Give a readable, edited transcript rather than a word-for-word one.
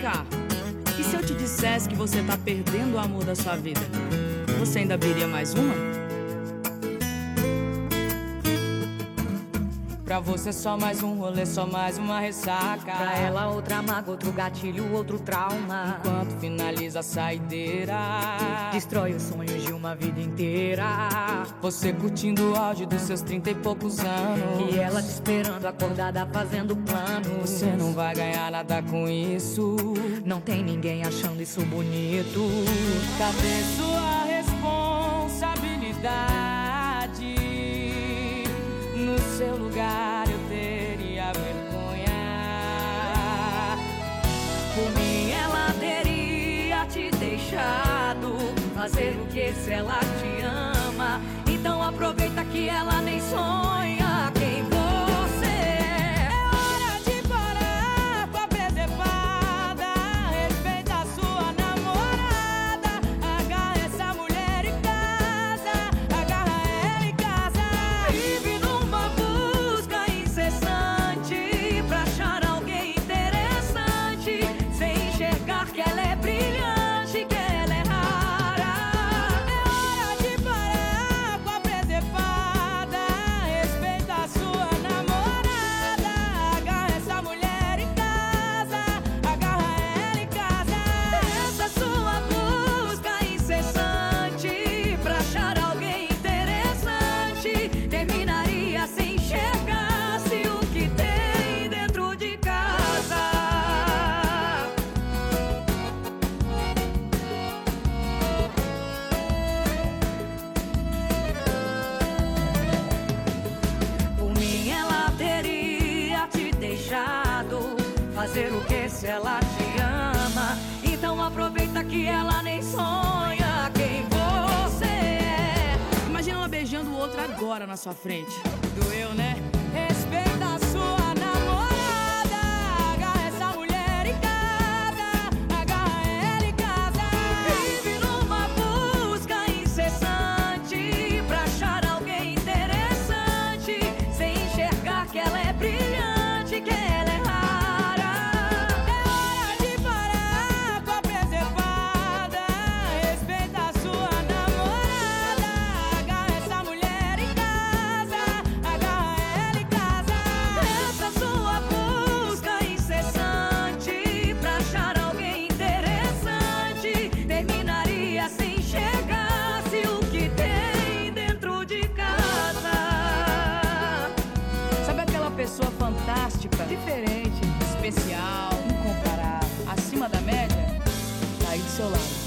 cá, e se eu te dissesse que você tá perdendo o amor da sua vida? Você ainda abriria mais uma? Pra você só mais um rolê, só mais uma ressaca. Pra ela outra mágoa, outro gatilho, outro trauma. Enquanto finaliza a saideira, destrói os sonhos de uma vida inteira. Você curtindo o auge dos seus 30 e poucos anos, e ela te esperando acordada fazendo planos. Você não vai ganhar nada com isso. Não tem ninguém achando isso bonito. Cadê sua responsabilidade? No seu lugar eu teria vergonha. Por mim ela teria te deixado fazer o que se ela te ama. Então aproveita que ela nem sonha quem você é. É hora de parar com a presepada. Respeita a sua namorada. Agarra essa mulher em casa. Agarra ela em casa. Vive numa busca incessante pra achar alguém interessante, sem enxergar que ela é brilhante, que ela é rara. É hora de parar com a presepada. Respeita a sua namorada. Agarra essa mulher em casa. Agarra ela em casa. Essa sua busca incessante pra achar alguém interessante terminaria se enxergasse o que tem dentro de casa. Por mim ela teria te deixado fazer o que se ela te ama. Então aproveita que ela nem sonha quem você é. Imagina ela beijando o outro agora na sua frente. Doeu, né? Respeita a sua namorada. Agarra essa mulher em casa. Agarra ela em casa. Vive numa busca incessante pra achar alguém interessante, sem enxergar que ela é brilhante, que ela é rara. É hora de parar com a presepada. Respeita a sua namorada. Agarra essa mulher em casa. Agarra ela em casa. Essa sua busca incessante pra achar alguém interessante terminaria se enxergasse o que tem dentro de casa. Sabe aquela pessoa fantástica, Diferente. especial, incomparável, acima da média? Tá aí do seu lado.